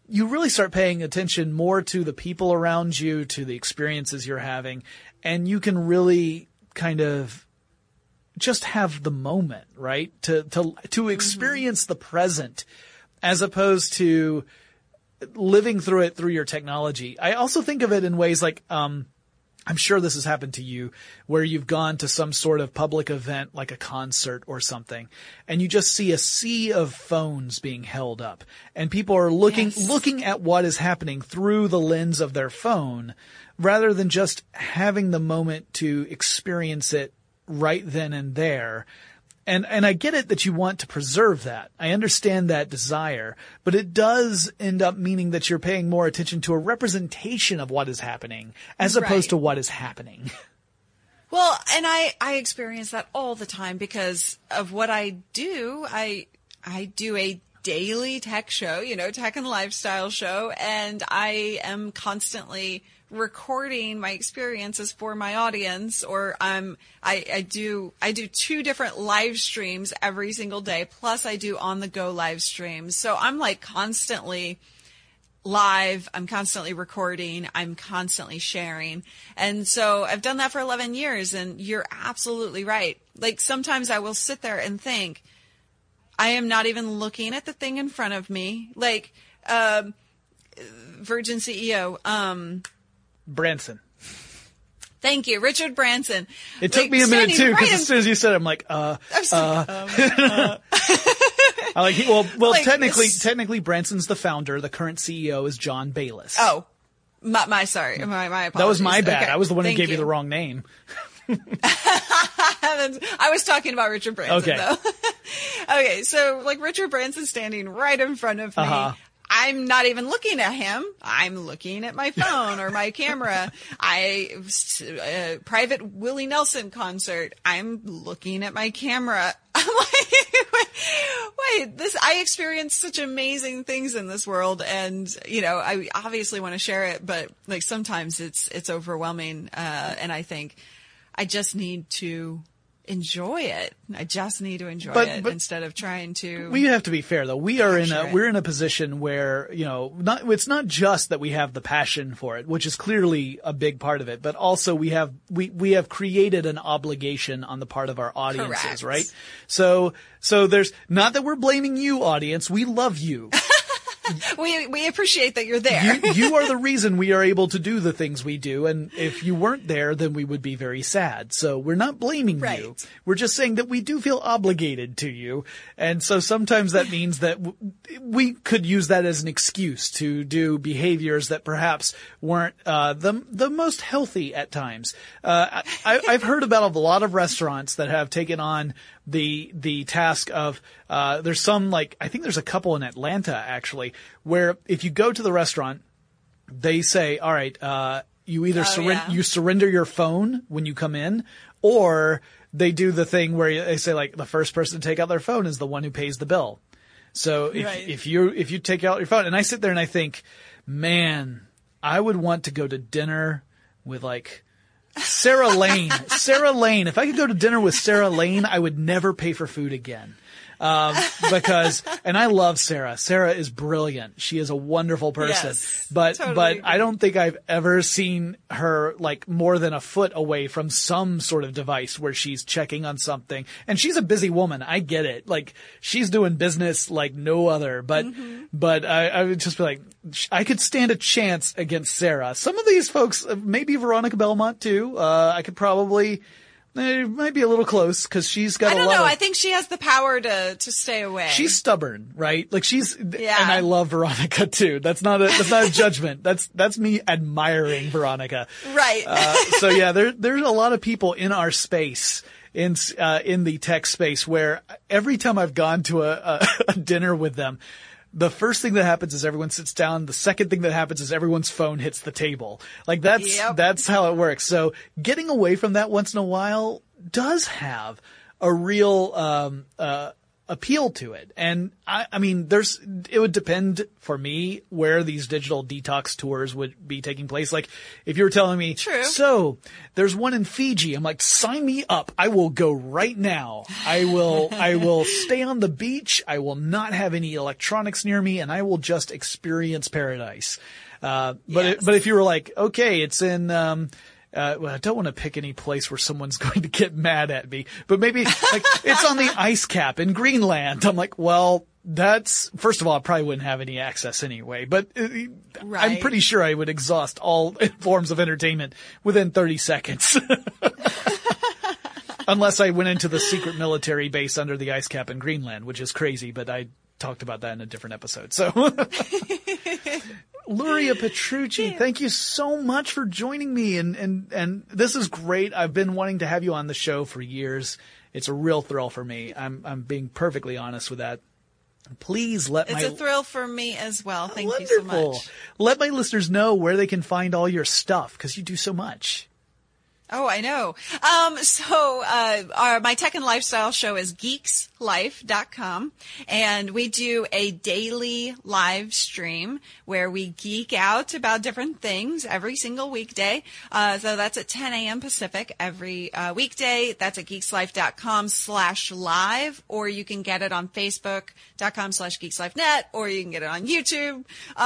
you really start paying attention more to the people around you, to the experiences you're having, and you can really kind of just have the moment, right? To experience the present as opposed to living through it through your technology. I also think of it in ways like, I'm sure this has happened to you, where you've gone to some sort of public event like a concert or something, and you just see a sea of phones being held up, and people are looking at what is happening through the lens of their phone rather than just having the moment to experience it right then and there. And I get it that you want to preserve that. I understand that desire, but it does end up meaning that you're paying more attention to a representation of what is happening as opposed to what is happening. Well, and I experience that all the time because of what I do. I do a daily tech show, tech and lifestyle show, and I am constantly recording my experiences for my audience, or I do 2 different live streams every single day, plus I do on the go live streams. So I'm like constantly live, I'm constantly recording, I'm constantly sharing. And so I've done that for 11 years, and you're absolutely right. Like sometimes I will sit there and think, I am not even looking at the thing in front of me. Like Virgin CEO, Branson. Thank you, Richard Branson. It took me a minute too, because as soon as you said it, I'm like, technically Branson's the founder. The current CEO is John Bayliss. Oh, my apologies. That was my bad. Okay. I was the one who gave you the wrong name. I was talking about Richard Branson, though. Okay, so like Richard Branson standing right in front of me. I'm not even looking at him. I'm looking at my phone or my camera. Private Willie Nelson concert. I'm looking at my camera. I'm like, wait, I experience such amazing things in this world. And, I obviously want to share it, but like sometimes it's overwhelming. And I think I just need to enjoy it. I just need to enjoy it instead of trying to. We have to be fair though. We're in a position where, it's not just that we have the passion for it, which is clearly a big part of it, but also we have created an obligation on the part of our audiences, correct, right? So there's not that we're blaming you, audience. We love you. We appreciate that you're there. You are the reason we are able to do the things we do. And if you weren't there, then we would be very sad. So we're not blaming you. We're just saying that we do feel obligated to you. And so sometimes that means that we could use that as an excuse to do behaviors that perhaps weren't the most healthy at times. I've heard about a lot of restaurants that have taken on the task of, there's some I think there's a couple in Atlanta actually, where if you go to the restaurant, they say, all right, you either you surrender your phone when you come in, or they do the thing where they say the first person to take out their phone is the one who pays the bill. So if you take out your phone, and I sit there and I think, man, I would want to go to dinner with Sarah Lane. Sarah Lane. If I could go to dinner with Sarah Lane, I would never pay for food again. And I love Sarah. Sarah is brilliant. She is a wonderful person. Yes, but totally. I don't think I've ever seen her more than a foot away from some sort of device where she's checking on something. And she's a busy woman. I get it. She's doing business like no other. But I would just be like, I could stand a chance against Sarah. Some of these folks, maybe Veronica Belmont too. I could probably. It might be a little close because she's got a lot. I don't know. I think she has the power to stay away. She's stubborn, right? And I love Veronica too. That's not a judgment. That's me admiring Veronica. Right. There's a lot of people in our space, in the tech space, where every time I've gone to a dinner with them, the first thing that happens is everyone sits down. The second thing that happens is everyone's phone hits the table. That's how it works. So getting away from that once in a while does have a real, appeal to it. And I mean, it would depend for me where these digital detox tours would be taking place. Like if you were telling me, True. So there's one in Fiji, I'm like, sign me up. I will go right now. I will stay on the beach. I will not have any electronics near me, and I will just experience paradise. But if you were like, okay, it's in, well, I don't want to pick any place where someone's going to get mad at me, but maybe like it's on the ice cap in Greenland. I'm like, well, that's, first of all, I probably wouldn't have any access anyway, but I'm pretty sure I would exhaust all forms of entertainment within 30 seconds. Unless I went into the secret military base under the ice cap in Greenland, which is crazy, but I talked about that in a different episode. So Luria Petrucci, thank you so much for joining me. And this is great. I've been wanting to have you on the show for years. It's a real thrill for me. I'm being perfectly honest with that. Please let It's a thrill for me as well. Thank you so much. Let my listeners know where they can find all your stuff, because you do so much. Oh, I know. My tech and lifestyle show is geekslife.com, and we do a daily live stream where we geek out about different things every single weekday. So that's at 10 a.m. Pacific every weekday. That's at geekslife.com/live, or you can get it on facebook.com/geekslifenet, or you can get it on YouTube.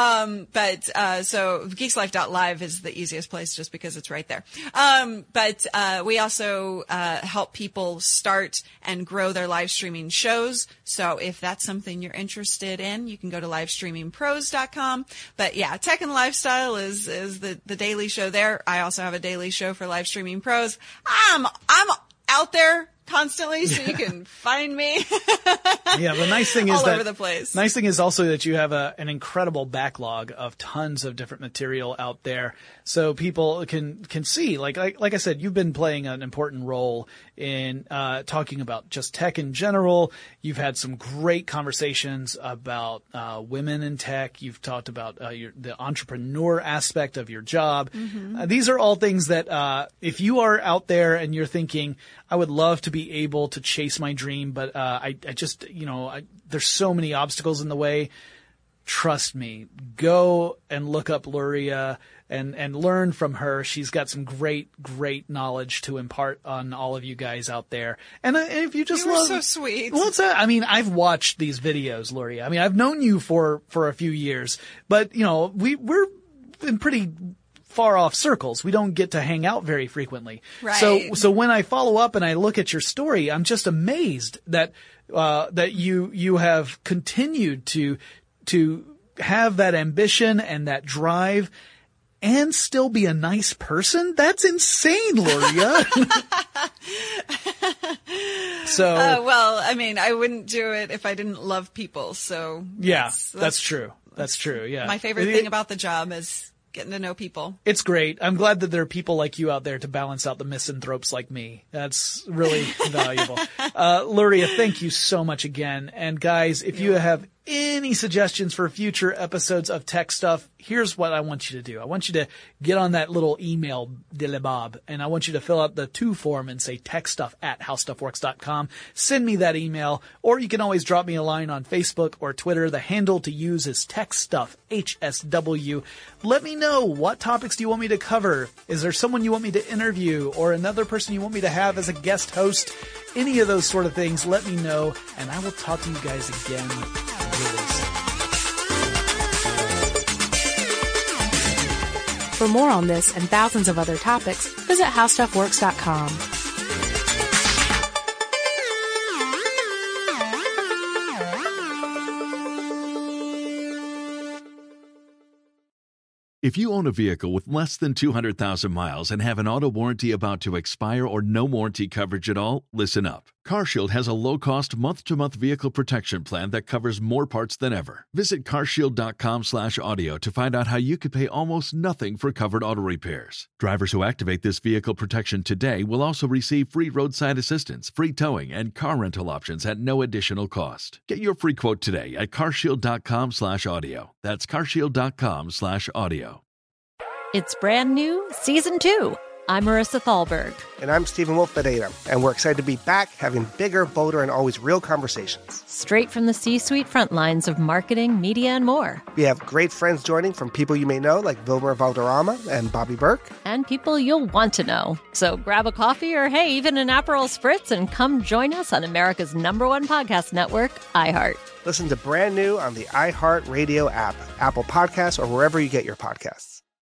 So geekslife.live is the easiest place just because it's right there. But we also help people start and grow their live streaming shows. So if that's something you're interested in, you can go to livestreamingpros.com. But yeah, Tech and Lifestyle is the daily show there. I also have a daily show for Live Streaming Pros. I'm out there constantly, so you can find me. Yeah, the nice thing is all over the place. Nice thing is also that you have an incredible backlog of tons of different material out there, so people can see. Like I said, you've been playing an important role in talking about just tech in general. You've had some great conversations about women in tech. You've talked about the entrepreneur aspect of your job. Mm-hmm. These are all things that if you are out there and you're thinking, I would love to be able to chase my dream, but I just, there's so many obstacles in the way. Trust me, go and look up Luria and learn from her. She's got some great knowledge to impart on all of you guys out there. And if you just so sweet. Well, I've watched these videos, Luria. I mean, I've known you for a few years, but we're in pretty far off circles. We don't get to hang out very frequently. Right. So when I follow up and I look at your story, I'm just amazed that you have continued to have that ambition and that drive and still be a nice person. That's insane, Luria. So, well, I mean, I wouldn't do it if I didn't love people. So yeah, that's true. That's true. Yeah. My favorite thing about the job is getting to know people. It's great. I'm glad that there are people like you out there to balance out the misanthropes like me. That's really valuable. Luria, thank you so much again. And guys, if you have any suggestions for future episodes of Tech Stuff, here's what I want you to do. I want you to get on that little email, Dilibob, and I want you to fill out the to form and say techstuff@howstuffworks.com. Send me that email, or you can always drop me a line on Facebook or Twitter. The handle to use is TechStuffHSW. Let me know, what topics do you want me to cover? Is there someone you want me to interview, or another person you want me to have as a guest host? Any of those sort of things, let me know, and I will talk to you guys again really soon. For more on this and thousands of other topics, visit howstuffworks.com. If you own a vehicle with less than 200,000 miles and have an auto warranty about to expire or no warranty coverage at all, listen up. CarShield has a low-cost month-to-month vehicle protection plan that covers more parts than ever. Visit carshield.com/audio to find out how you could pay almost nothing for covered auto repairs. Drivers who activate this vehicle protection today will also receive free roadside assistance, free towing, and car rental options at no additional cost. Get your free quote today at carshield.com/audio. That's carshield.com/audio. It's brand new, Season 2. I'm Marissa Thalberg. And I'm Stephen Wolf Bedeta, and we're excited to be back having bigger, bolder, and always real conversations. Straight from the C-suite front lines of marketing, media, and more. We have great friends joining from people you may know, like Wilmer Valderrama and Bobby Burke. And people you'll want to know. So grab a coffee or, hey, even an Aperol Spritz and come join us on America's #1 podcast network, iHeart. Listen to Brand New on the iHeart Radio app, Apple Podcasts, or wherever you get your podcasts.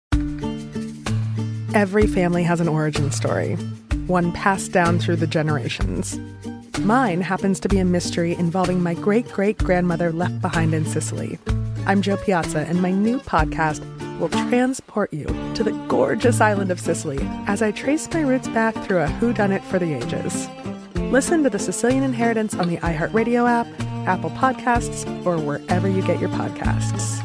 Every family has an origin story, one passed down through the generations. Mine happens to be a mystery involving my great-great-grandmother left behind in Sicily. I'm Jo Piazza, and my new podcast will transport you to the gorgeous island of Sicily as I trace my roots back through a whodunit for the ages. Listen to The Sicilian Inheritance on the iHeartRadio app, Apple Podcasts, or wherever you get your podcasts.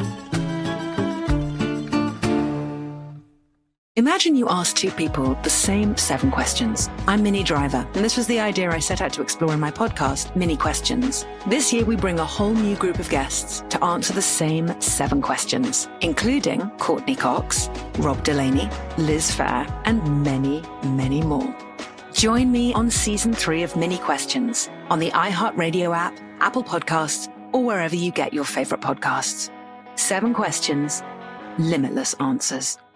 Imagine you ask two people the same 7 questions. I'm Minnie Driver, and this was the idea I set out to explore in my podcast, Mini Questions. This year, we bring a whole new group of guests to answer the same 7 questions, including Courtney Cox, Rob Delaney, Liz Phair, and many, many more. Join me on Season 3 of Mini Questions on the iHeartRadio app, Apple Podcasts, or wherever you get your favorite podcasts. 7 questions, limitless answers.